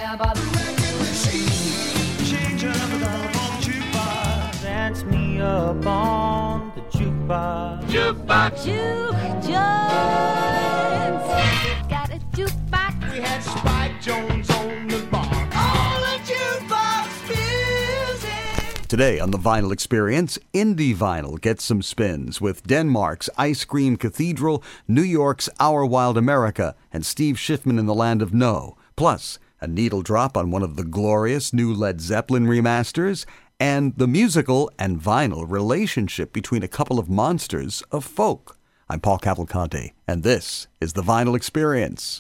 Change up the dial on the jukebox. Dance me up on the jukebox. Jukebox. Juke Jones. Got a jukebox. We had Spike Jones on the bar. All the jukebox music. Today on the Vinyl Experience, Indie Vinyl gets some spins with Denmark's Ice Cream Cathedral, New York's Our Wild America, and Steve Schiffman in the Land of No. Plus, a needle drop on one of the glorious new Led Zeppelin remasters, and the musical and vinyl relationship between a couple of monsters of folk. I'm Paul Cavalcante, and this is the Vinyl Experience.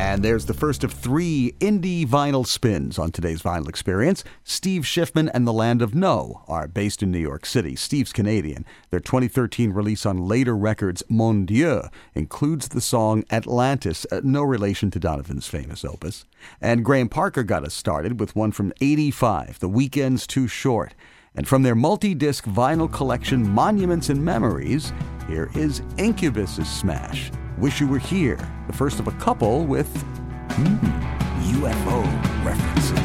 And there's the first of 3 indie vinyl spins on today's Vinyl Experience. Steve Schiffman and the Land of No are based in New York City. Steve's Canadian. Their 2013 release on Later Records, Mon Dieu, includes the song Atlantis, no relation to Donovan's famous opus. And Graham Parker got us started with one from '85, The Weekend's Too Short. And from their multi-disc vinyl collection Monuments and Memories, here is Incubus's smash, Wish You Were Here, the first of a couple with UFO references.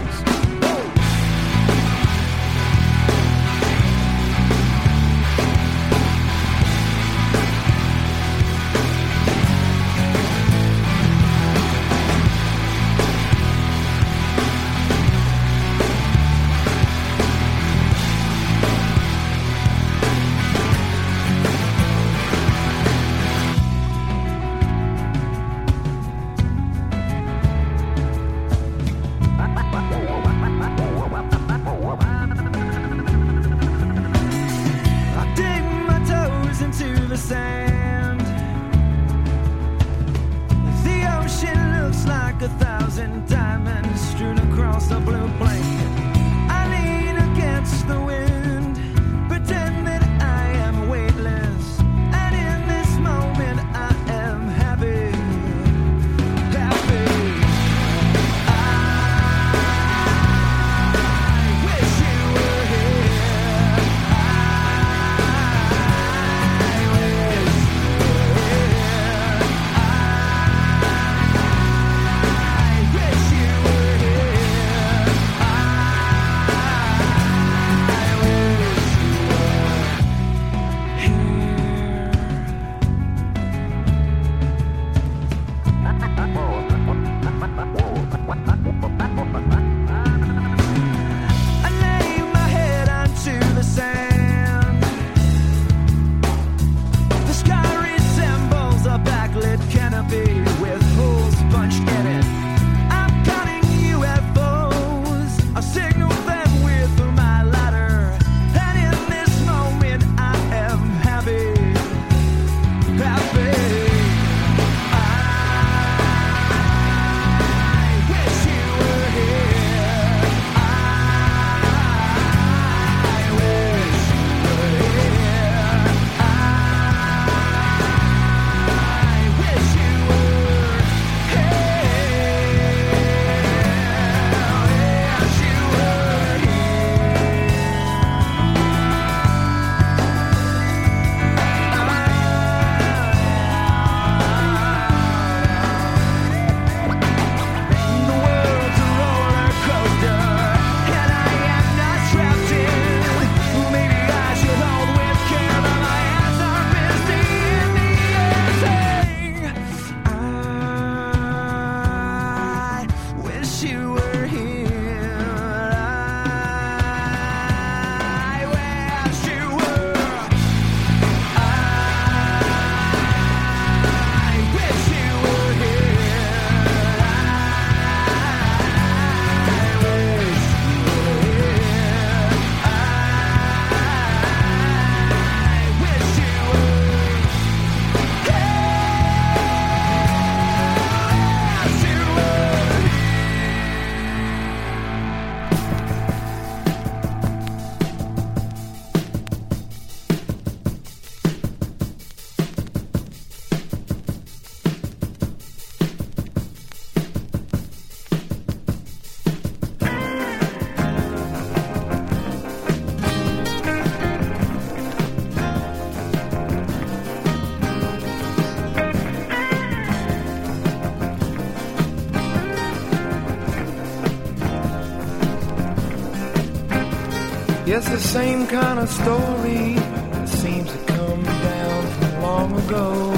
Yes, the same kind of story that seems to come down from long ago.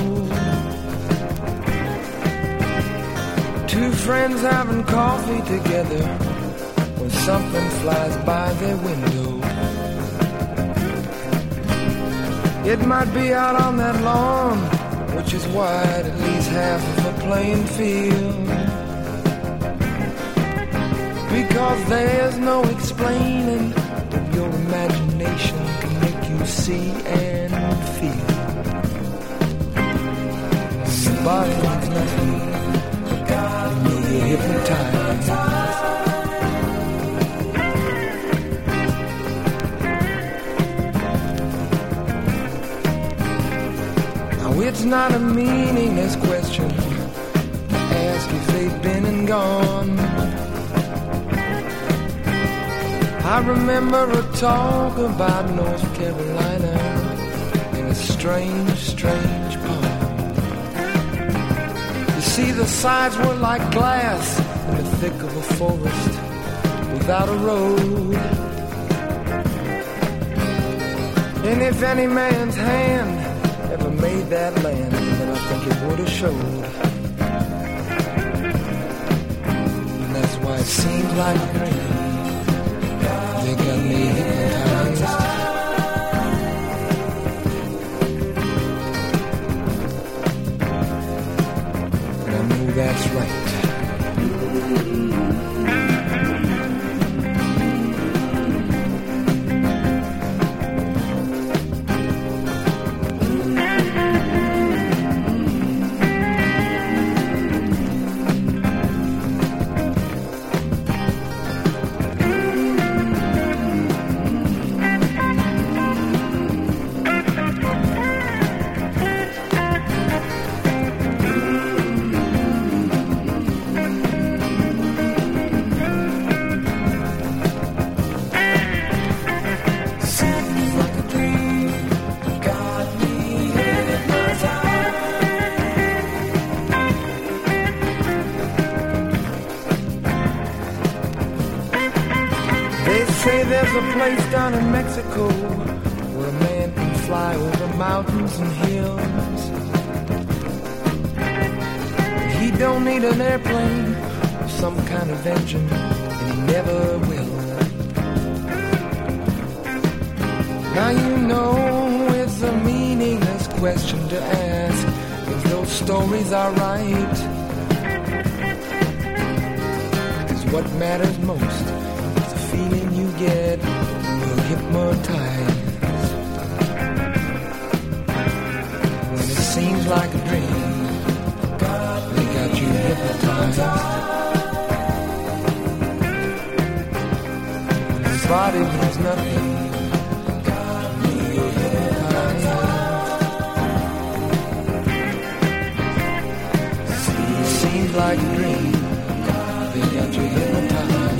Two friends having coffee together when something flies by their window. It might be out on that lawn, which is wide, at least half of a playing field. Because there's no explaining what your imagination can make you see and feel. Somebody wants nothing but God. hypnotized. Now it's not a meaningless question to ask if they've been and gone. I remember a talk about North Carolina in a strange, strange poem. You see, the sides were like glass in the thick of a forest without a road. And if any man's hand ever made that land, then I think it would have showed. And that's why it seems like rain. They got me hypnotized. And I know that's right. There's a place down in Mexico where a man can fly over mountains and hills. He don't need an airplane or some kind of engine, and he never will. Now you know it's a meaningless question to ask if those stories are right. 'Cause what matters most is the feeling you get when you're hypnotized. When it seems like a dream, they got you hypnotized. When your body means nothing, you're hypnotized. It seems like a dream, they got you hypnotized.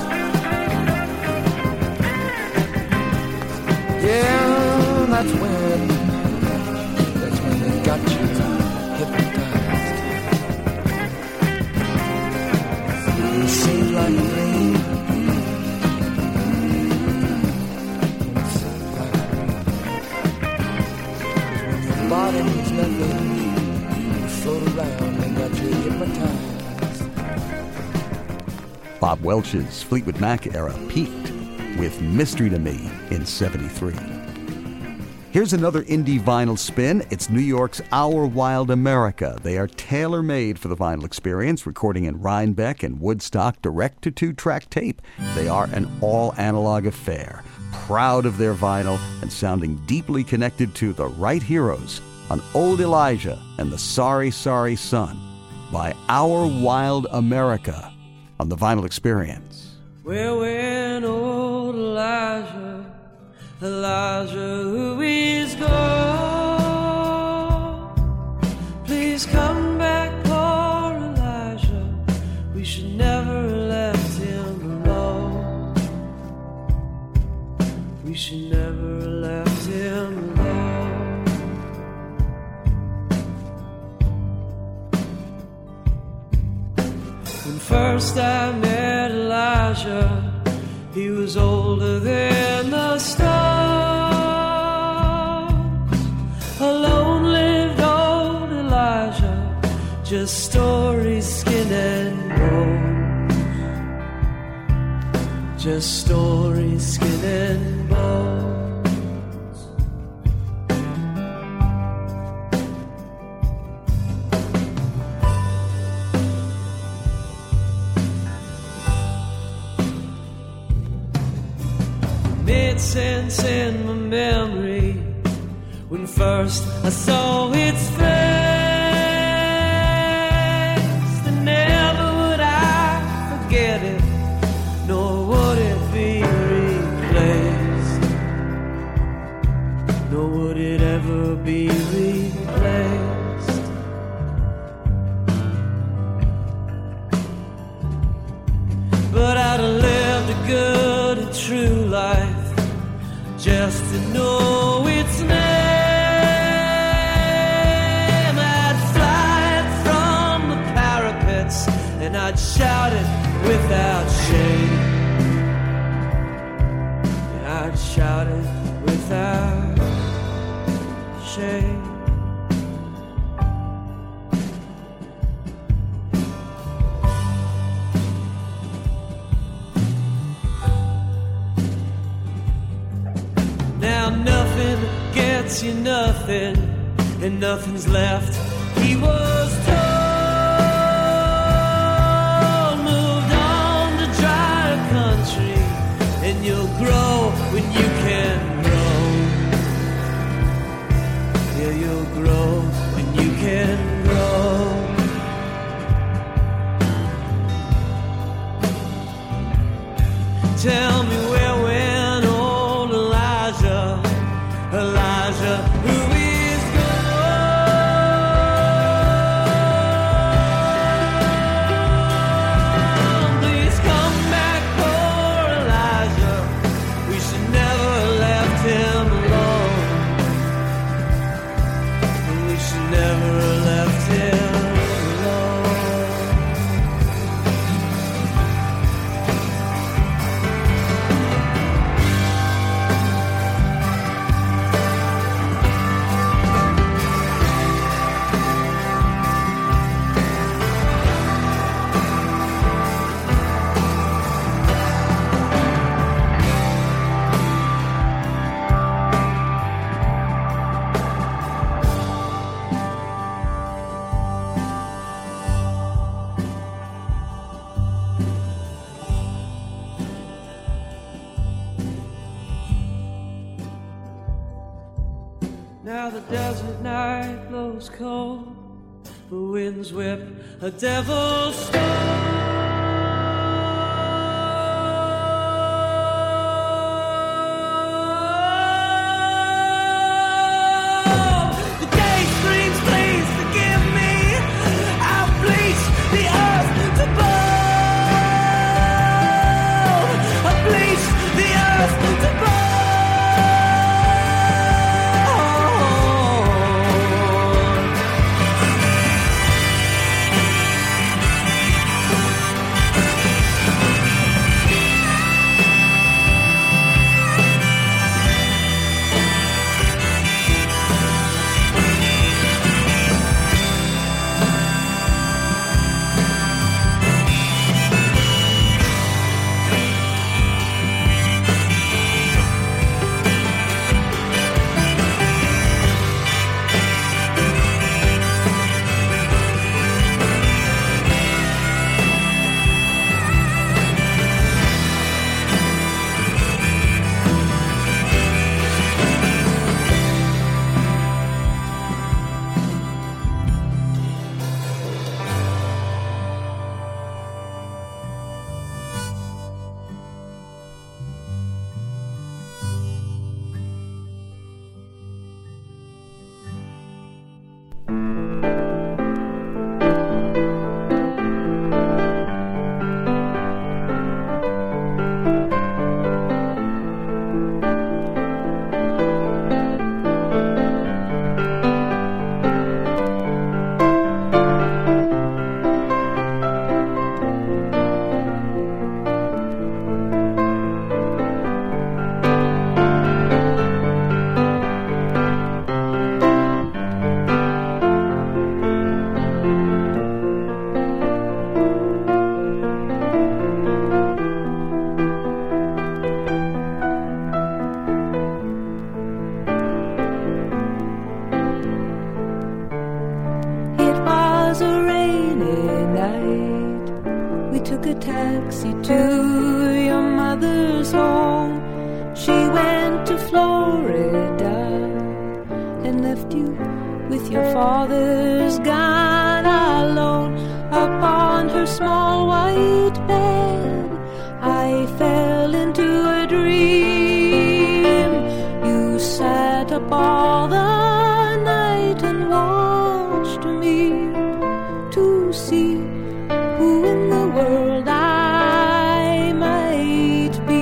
Yeah, that's when they got you hypnotized. It seems like a dream. It seems like a dream. 'Cause when your body means nothing, you float around and got you hypnotized. Bob Welch's Fleetwood Mac era peaked with Mystery to Me in '73. Here's another indie vinyl spin. It's New York's Our Wild America. They are tailor-made for the vinyl experience, recording in Rhinebeck and Woodstock direct to 2-track tape. They are an all-analog affair, proud of their vinyl and sounding deeply connected to the right heroes on Old Elijah and the Sorry Sorry Son by Our Wild America on the Vinyl Experience. Well, when old Elijah who is gone, please come back, poor Elijah. We should never have left him alone. We should never have left him alone. When first I met Elijah, he was older than the stars. Alone lived old Elijah, just stories, skin and bones. Just stories, skin and bones. Made sense in my memory when first I saw its face. And never would I gets you nothing, and nothing's left. He was told, moved on to drier country, and you'll grow when you can grow. Yeah, you'll grow when you can grow. Tell me where went old Elijah, Elijah, who is gone. Please come back, poor Elijah. We should never have left him alone. We should never have left him alone. Now the desert night blows cold, the winds whip a devil's storm. The day screams, please forgive me. I'll bleach the earth to bone. I'll bleach the earth to bone. took a taxi to your mother's home. She went to Florida and left you with your father's gun alone. Upon her small white bed, I fell into a dream. You sat up all the night and watched me to see who in the world I might be.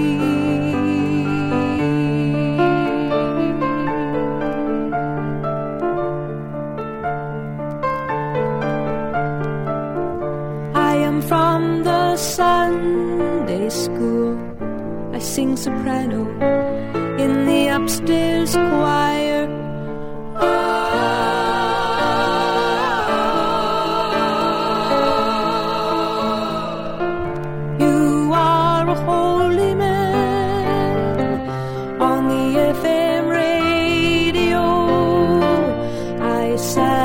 I am from the Sunday school. I sing soprano in the upstairs choir. You are a holy man on the FM radio.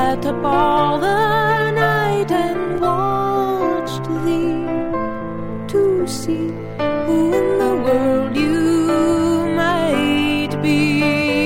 sat up all the night and watched thee to see who in the world you might be.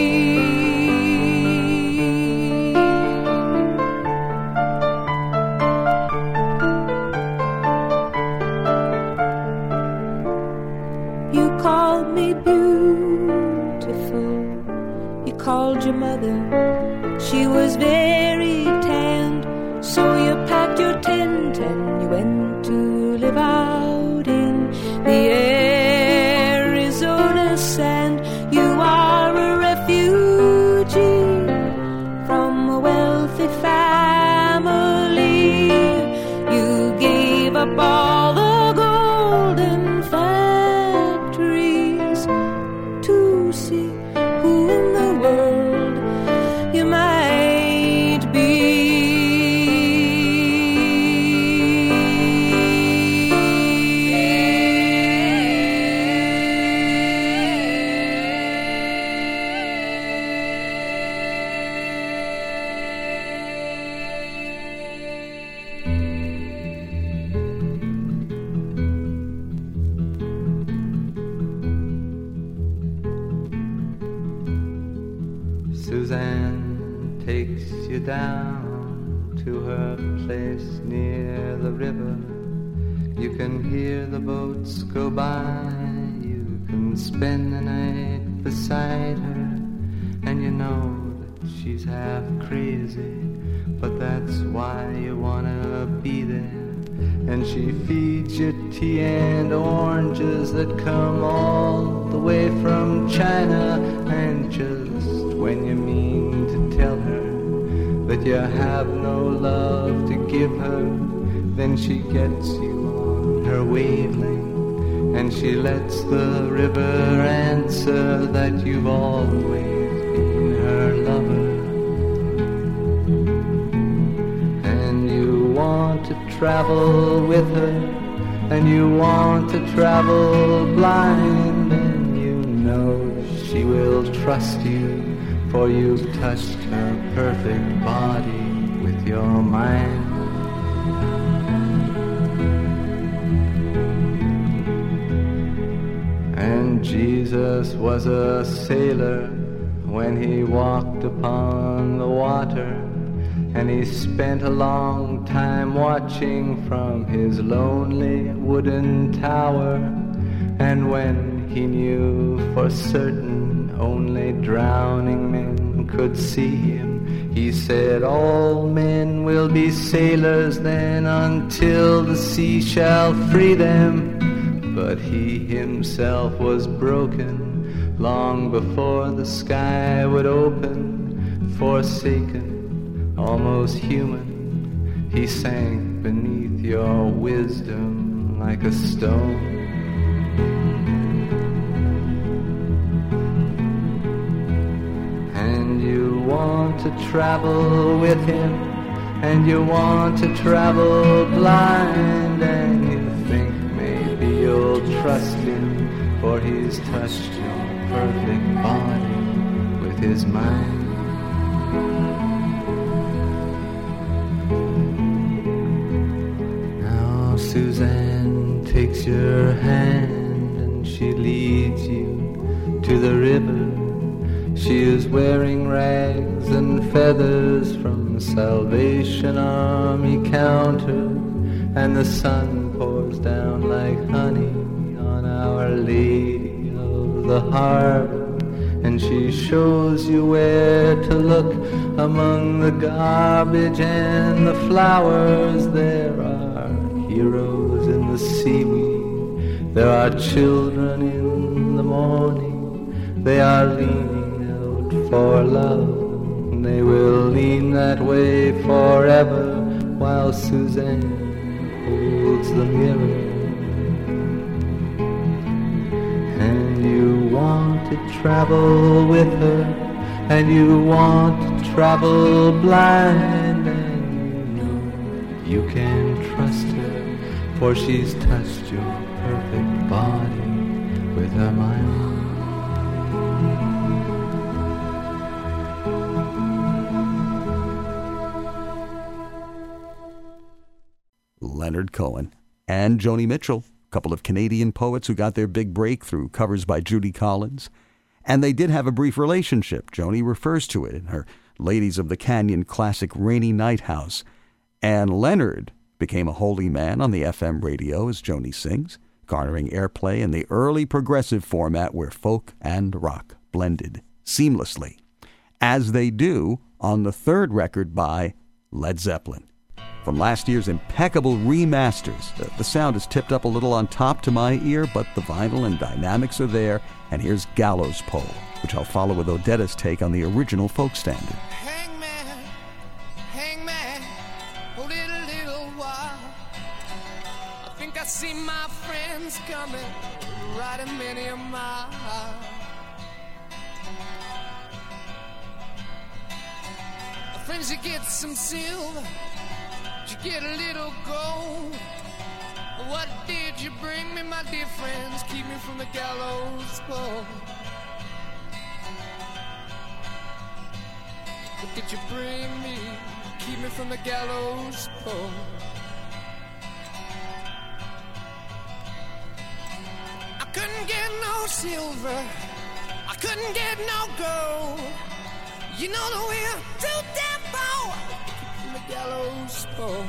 You called me beautiful. You called your mother. She was very tanned. So you packed your tent and you went to live out in the Arizona sand. You are a refugee from a wealthy family. You gave up all the golden factories to see who in the world you might be. Suzanne takes you down to her place near the river. You can hear the boats go by. You can spend the night beside her, and you know that she's half crazy, but that's why you wanna be there. And she feeds you tea and oranges that come all the way from China. And just when you mean to tell her that you have no love to give her, then she gets you on her wavelength, and she lets the river answer that you've always been her lover. And you want to travel with her, and you want to travel blind, and you know she will trust you, for you've touched her perfect body with your mind. And Jesus was a sailor when he walked upon the water, and he spent a long time watching from his lonely wooden tower. And when he knew for certain only drowning men could see him, he said, all men will be sailors then until the sea shall free them. But he himself was broken long before the sky would open. Forsaken, almost human, he sank beneath your wisdom like a stone. And you want to travel with him, and you want to travel blind, and you think maybe you'll trust him, for he's touched your perfect body with his mind. Now Suzanne takes your hand and she leads you to the river. She is wearing rags and feathers from Salvation Army counter, and the sun pours down like honey on Our Lady of the Harbor. And she shows you where to look among the garbage and the flowers. There are heroes in the seaweed, there are children in the morning. They are leaning out for love, and they will lean that way forever, while Suzanne holds the mirror. And you want to travel with her, and you want to travel blind, and you know you can trust her, for she's touched your perfect body with her mind. Leonard Cohen and Joni Mitchell, a couple of Canadian poets who got their big break through covers by Judy Collins. And they did have a brief relationship. Joni refers to it in her Ladies of the Canyon classic Rainy Night House. And Leonard became a holy man on the FM radio as Joni sings, garnering airplay in the early progressive format where folk and rock blended seamlessly, as they do on the third record by Led Zeppelin. From last year's impeccable remasters, the sound is tipped up a little on top to my ear, but the vinyl and dynamics are there, and here's Gallows Pole, which I'll follow with Odetta's take on the original folk standard. Hangman, hangman, hold it a little while. I think I see my friends coming, riding many a mile. Friends, you get some silver, you get a little gold. What did you bring me, my dear friends? Keep me from the gallows pole. What did you bring me? Keep me from the gallows pole. I couldn't get no silver, I couldn't get no gold. You know that we're too damn poor from the gallows pole.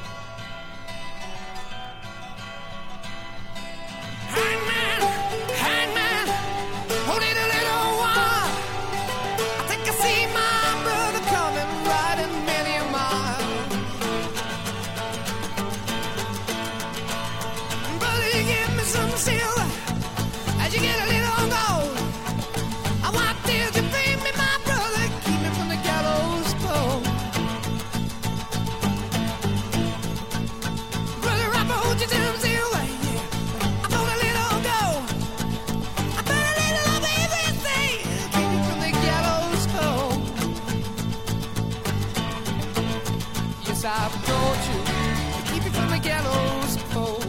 Hangman, hangman, hold it a little while. I think I see my brother coming, riding many a mile. Brother, you give me some silver as you get a little gold. What did you bring me, my brother? Keep me from the gallows pole. Brother, I hold you to the silver, yeah. I put a little gold, I put a little of everything. Keep me from the gallows pole. Yes, I've told you to keep me from the gallows pole.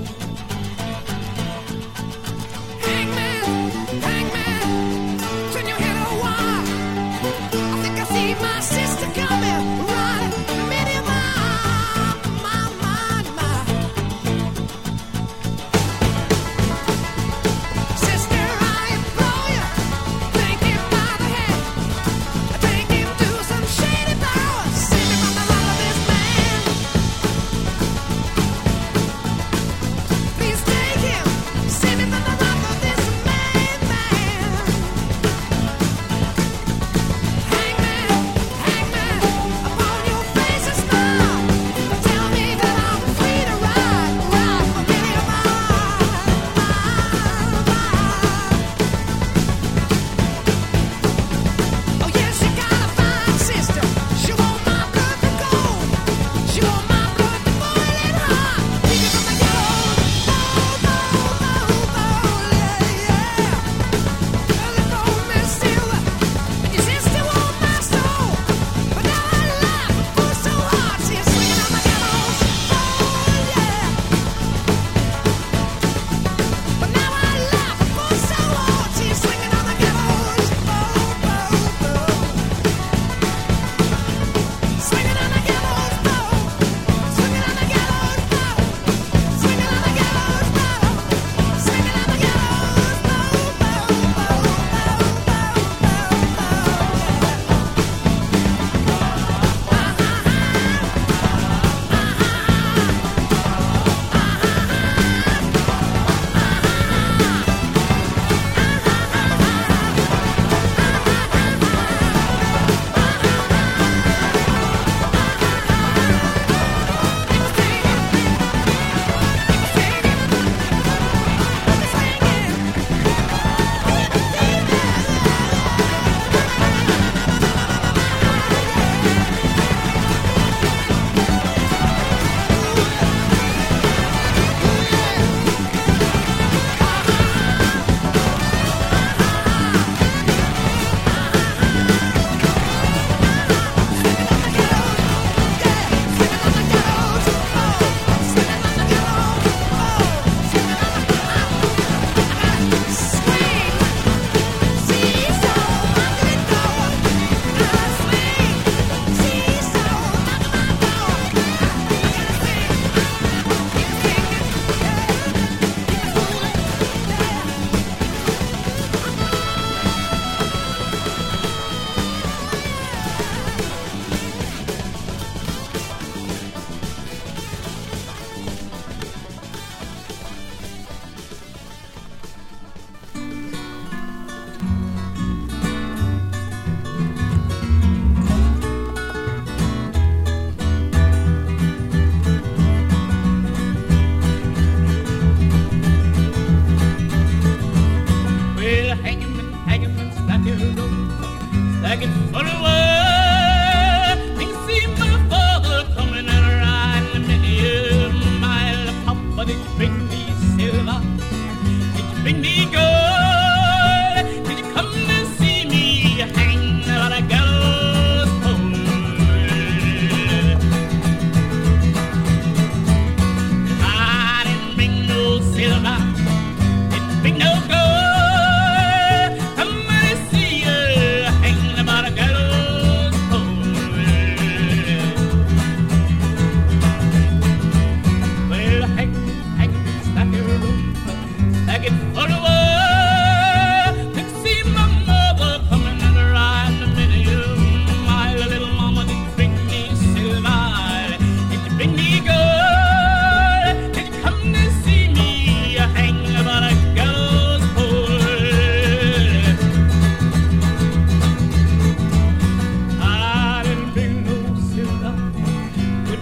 Hangman, hangman, turn your head a while. I think I see my sister coming, riding many a mile, my. Sister, I implore you, take him by the hand, take him to some shady power, save me from the love of this man.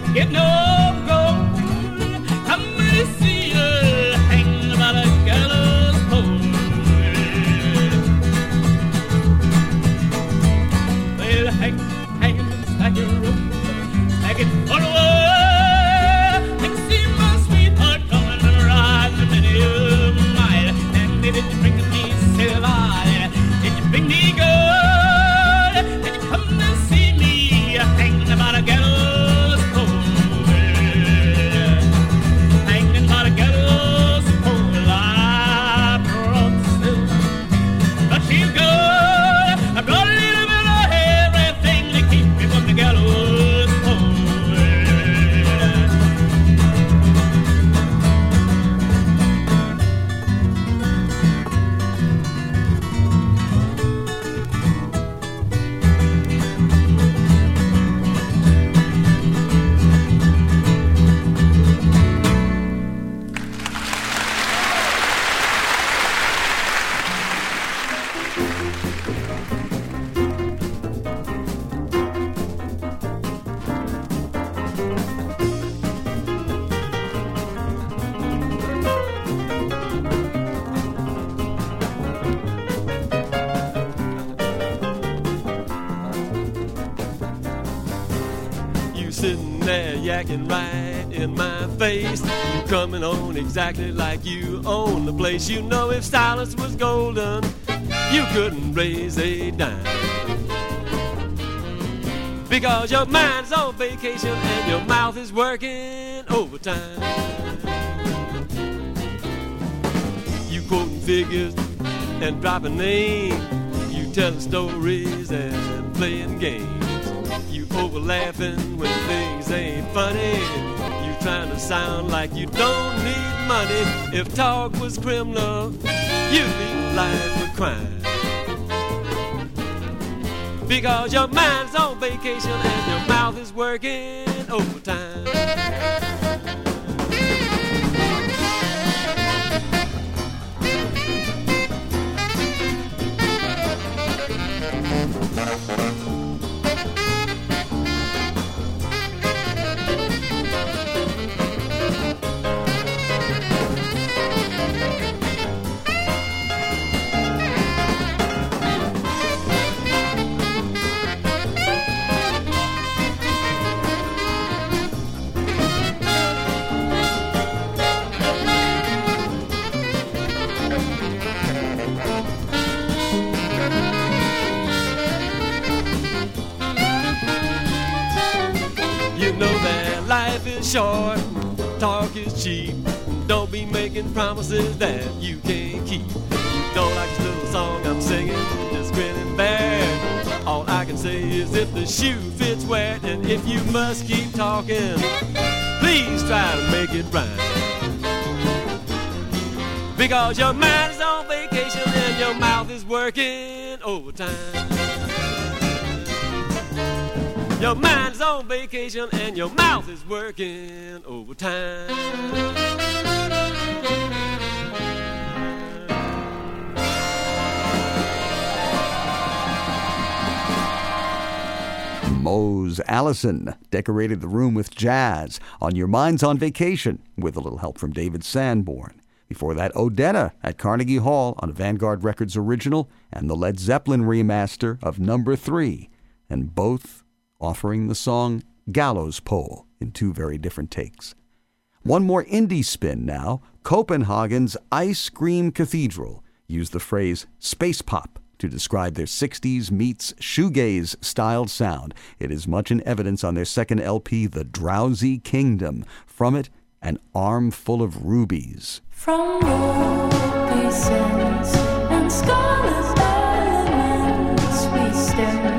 get no gold. Come and see her hanging by the gallows pole. Well, hanging, stack your rope, stack it all over. And see my sweetheart coming and riding many a mile. And did you bring me silver? Did you bring me gold? Did you come and see me hanging by the gallows pole? Hanging by the gallows pole, I brought silver, but she's good. I brought a little bit of everything to keep me from the gallows pole. You sitting there yakking right in my face. You coming on exactly like you own the place. You know if silence was golden, you couldn't raise a dime. Because your mind's on vacation and your mouth is working overtime. You quoting figures and dropping names. You telling stories and playing games. You over laughing when things ain't funny. You trying to sound like you don't need money. If talk was criminal, you'd leave life with crime. Because your mind's on vacation and your mouth is working overtime. You know that life is short, talk is cheap. Don't be making promises that you can't keep. You don't like this little song I'm singing, just grin and bear. All I can say is if the shoe fits wet, and if you must keep talking, please try to make it rhyme. Because your mind is on vacation and your mouth is working overtime. Your mind's on vacation and your mouth is working overtime. Mose Allison decorated the room with jazz on Your Mind's on Vacation with a little help from David Sanborn. Before that, Odetta at Carnegie Hall on a Vanguard Records original and the Led Zeppelin remaster of Number 3, and both offering the song Gallows Pole in two very different takes. One more indie spin now. Copenhagen's Ice Cream Cathedral used the phrase space pop to describe their 60s meets shoegaze-styled sound. It is much in evidence on their second LP, The Drowsy Kingdom. From it, An Armful of Rubies. From ruby sands and scarlet elements we stand.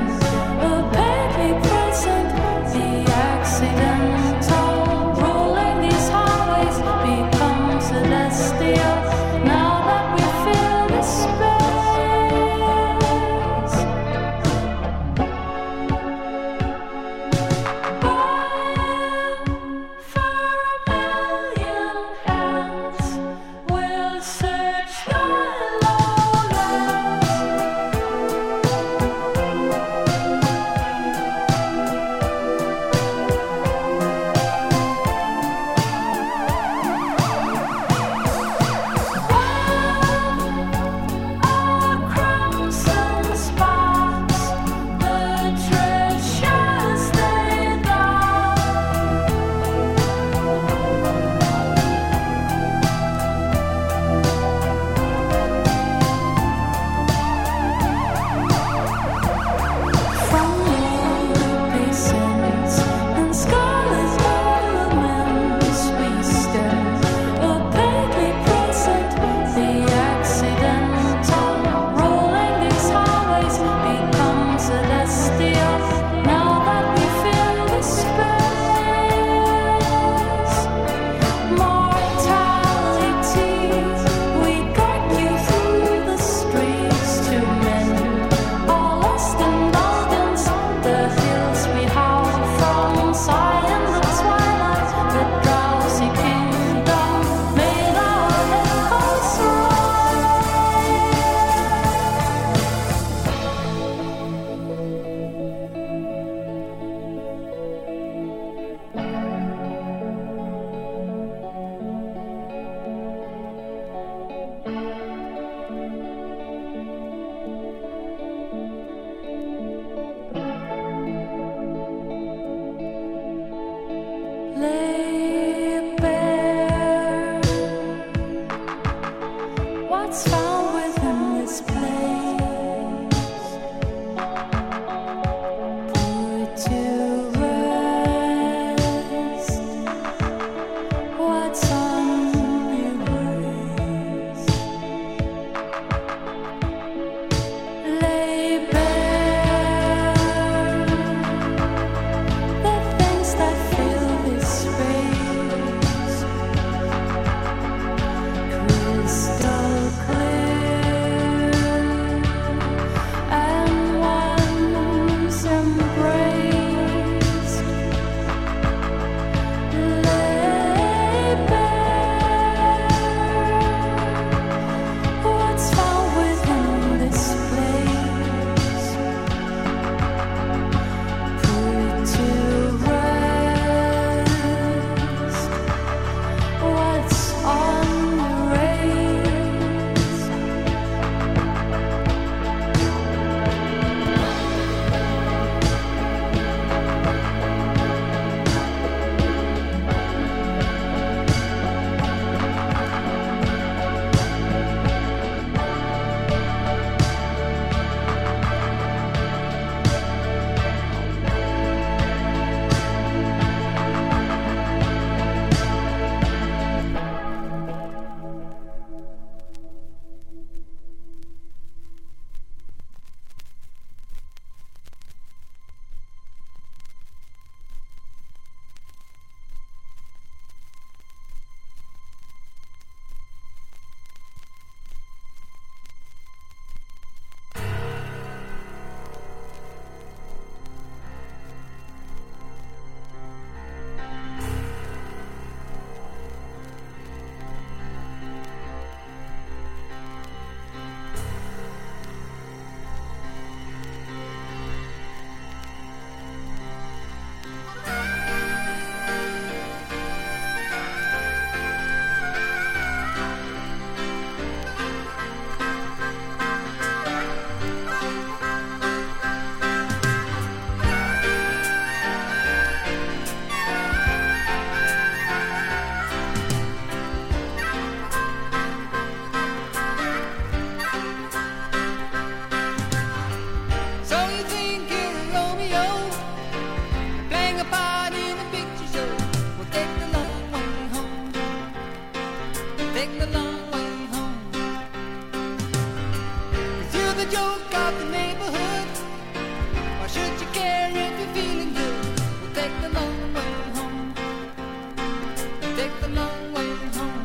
way home. Take the long way home.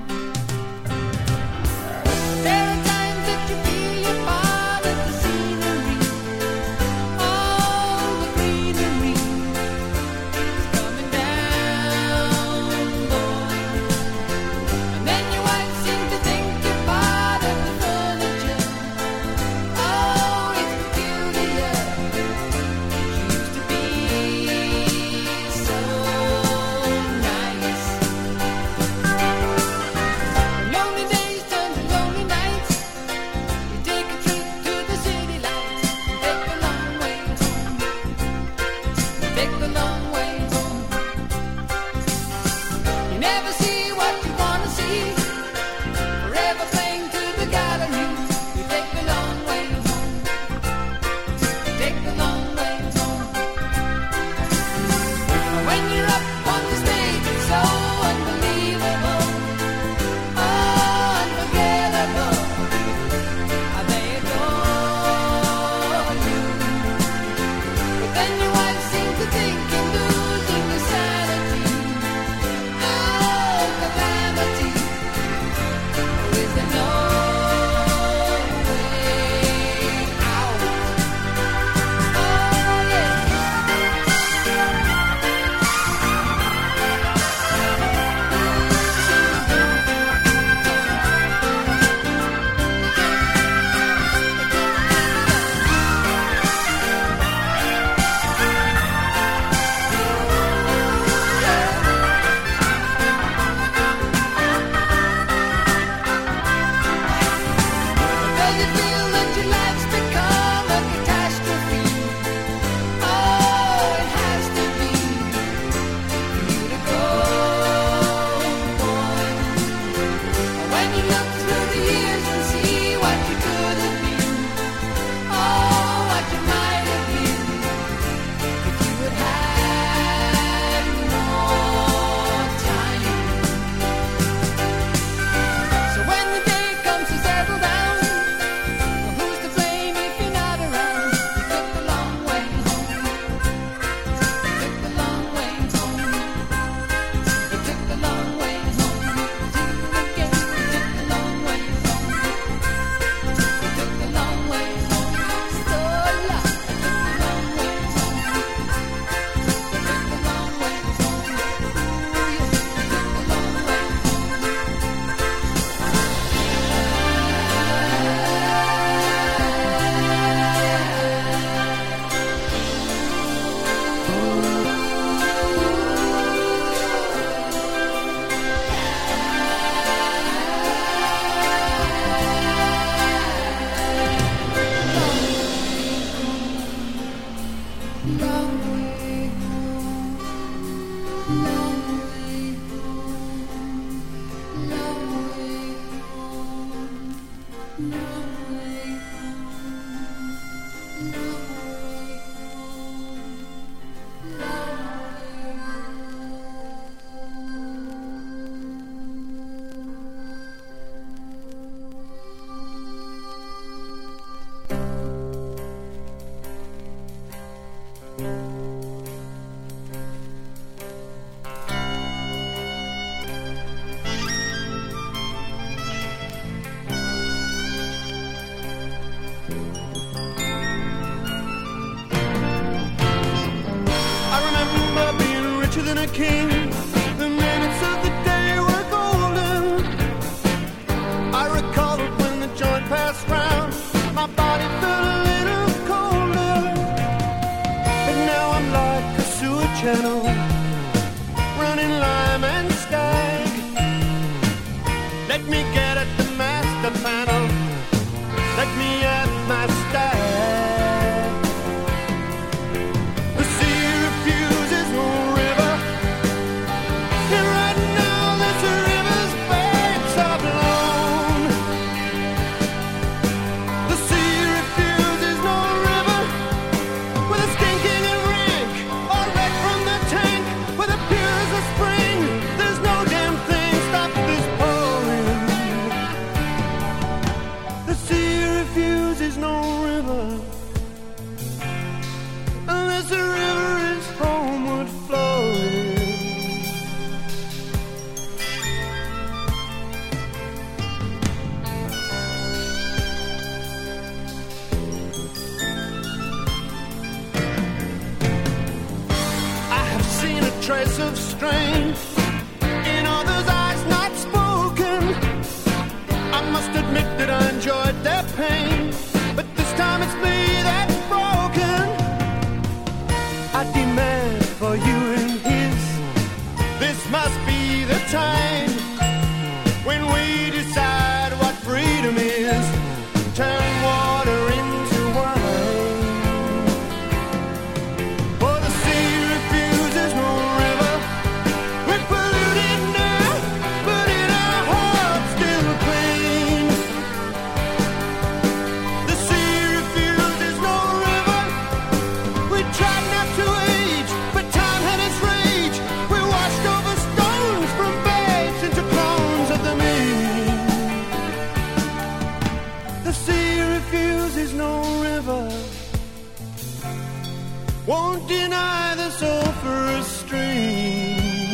There are times that you feel your part of the scenery. All the greenery is coming down, boy. And then your wife seems to think you're part of the furniture. Oh, it's peculiar. She used to be so nice. Lonely days turn to lonely nights. You take a trip to the city lights. Take the long way home. Take the long way home. You never see what you wanna see. Forever playing to the gallery. You take the long way home. Take the long way home. When you're up on the stage, it's so unbelievable, unforgettable. How they adore you. But then your wife seems to think you're losing your sanity. Oh, calamity. Oh, is there no way out? Oh, yeah. Does it feel that your life's become a catastrophe? Oh, it has to be for you to go, boy. When you look through the years and see what you could have been, oh, what you might have been, if you had had more time. So when the day comes to settle down, well, who's to blame if you're not around? You took the long way home. You took the long way home. You took the long way home. You again. You took the long way home. You took the long way home. So long. You took the long way home. You took the long way home. Ooh, yeah. You took the long way home. Long way home. Long way home. Long way home. Long way home. Long way home. I remember being richer than a king. The minutes of the day were golden. I recall it when the joint passed round. My body felt a little colder. But now I'm like a sewer channel, running lime and stag. Let me get at the master panel. Let me at my stag. The sea refuses no river, and right now this river's banks are blown. The sea refuses no river, with a stinking and rank, or red from the tank, with a pure as a spring. There's no damn thing stop this pouring. strain. In others' eyes not spoken, I must admit that I enjoyed their pain. But this time it's me that's broken. I demand for you and his. This must be the time when we decide what freedom is. Turn water into wine. For the sea refuses no river. We're polluted now, but in our hearts still clean. The sea refuses no river. We tried not to age, but time had its rage. We washed over stones from babes into clones of the mean. The sea refuses no river. Won't deny the sulphurous stream.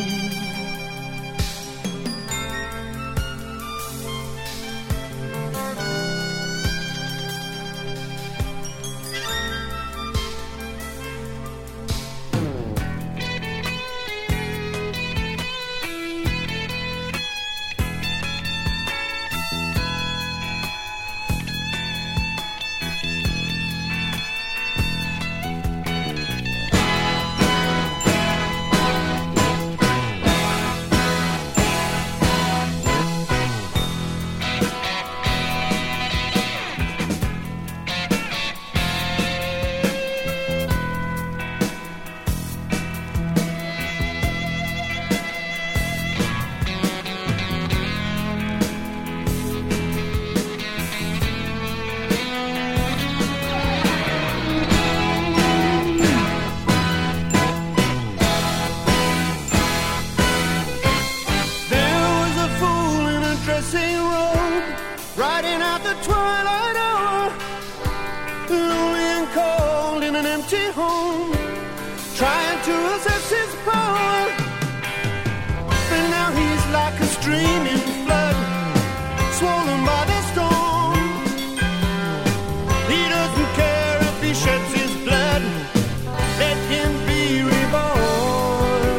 There was a fool in a dressing robe, riding out the twilight hour, lonely and cold in an empty home, trying to assess his power. But now he's like a stream in flood, swollen by the storm. He doesn't care if he sheds his blood, let him be reborn.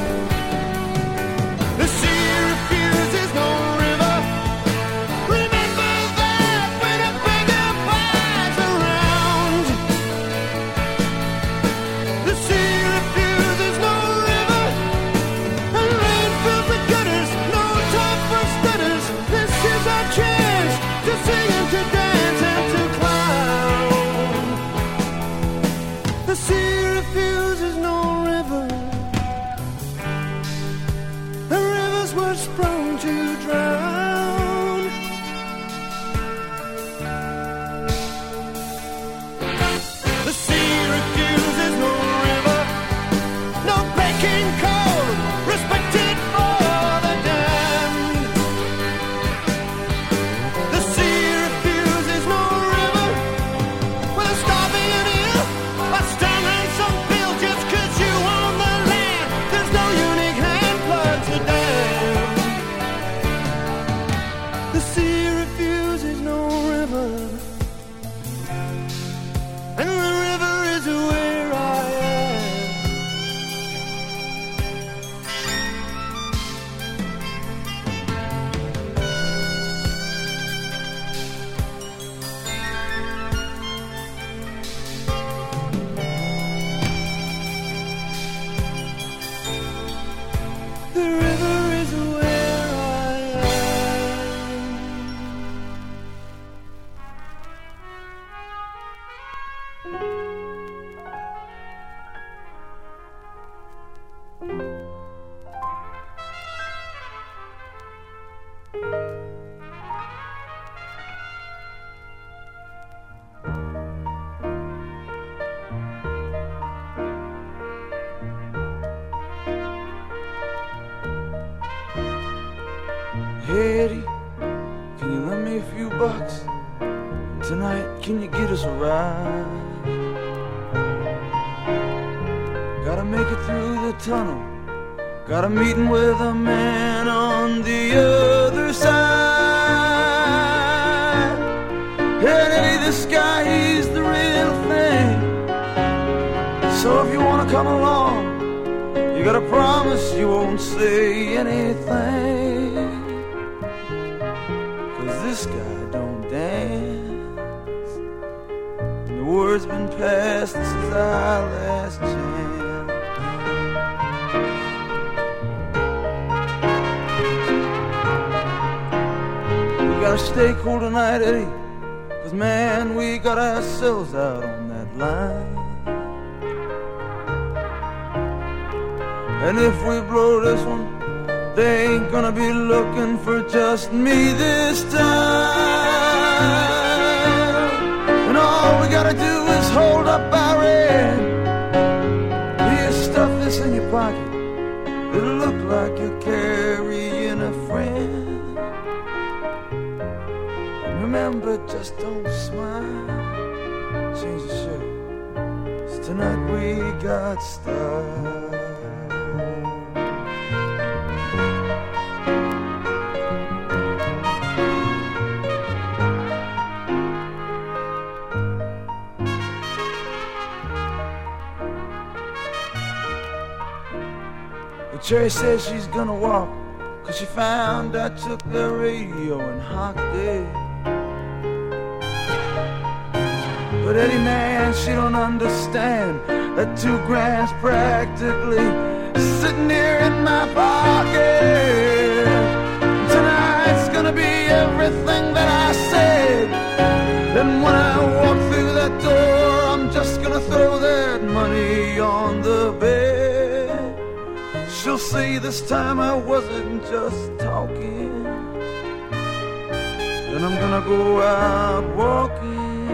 The sea refuses no river. Remember that when a beggar pies around. The sea refuses no river, and rain fills the gutters. No time for stutters. This is our chance to sing and to dance and to clown. The sea refuses no river. The rivers were sprung to drown. The sea refuses no river. No breaking code respected for the damned. The sea refuses no river. With a starving and ill, a stung and some pill just 'cause you own the land. There's no unique hand plug to dam. The sea refuses no river, and the river is where I am. The river is where I am. Hey Eddie, can you lend me a few bucks? Tonight, can you get us a ride? Gotta make it through the tunnel. Got a meeting with a man on the other side. And Eddie, this guy, he's the real thing. So if you wanna come along, you gotta promise course you won't say anything, 'cause this guy don't dance. And the word's been passed, this is our last chance. We got a stakehold tonight, Eddie, 'cause man, we got ourselves out on that line. And if we blow this one, they ain't gonna be looking for just me this time. And all we gotta do is hold up our end. Here, stuff this in your pocket. It'll look like you're carrying a friend. And remember, just don't smile. Change the shirt. 'Cause tonight we got style. Cherry says she's gonna walk, 'cause she found I took the radio and hocked it. But Eddie, man, she don't understand that $2 practically sitting here in my pocket. Tonight's gonna be everything that I said. Then when I walk through that door, I'm just gonna throw that money on the bed. She'll see this time I wasn't just talking. Then I'm gonna go out walking.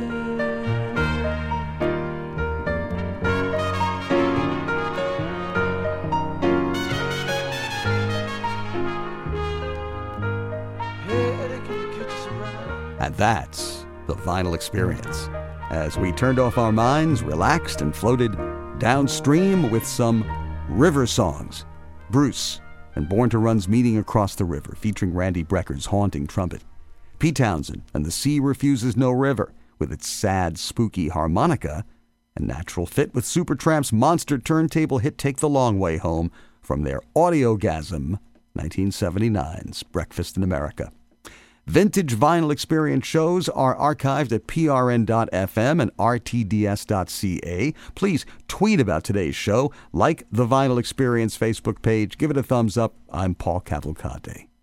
Hey, Eddie, can you catch us around? And that's the Vinyl Experience, as we turned off our minds, relaxed, and floated downstream with some river songs. Bruce and Born to Run's Meeting Across the River, featuring Randy Brecker's haunting trumpet. Pete Townsend and The Sea Refuses No River, with its sad, spooky harmonica. And Natural Fit with Supertramp's monster turntable hit Take the Long Way Home from their Audiogasm 1979's Breakfast in America. Vintage Vinyl Experience shows are archived at prn.fm and rtds.ca. Please tweet about today's show, like the Vinyl Experience Facebook page, give it a thumbs up. I'm Paul Cavalcante.